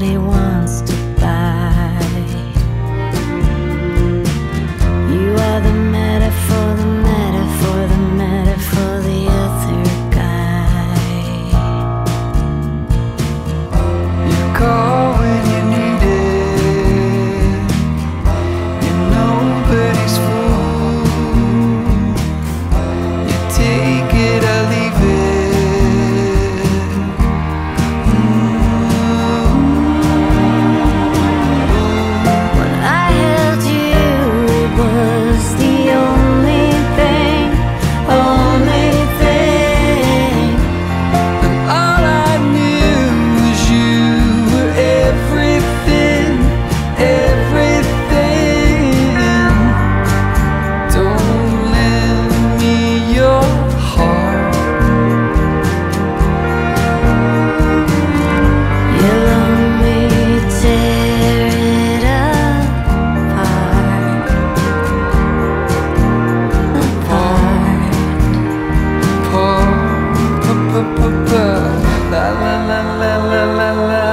somebody wants to buy. You are the metaphor, the metaphor, the metaphor, the other guy. You call when you need it. You're nobody's fool. You take it or leave it. When I held you, it was the only thing, only thing. And all I knew was you were everything, everything. Don't lend me your heart. You let me tear it apart, apart. La la la la la la la.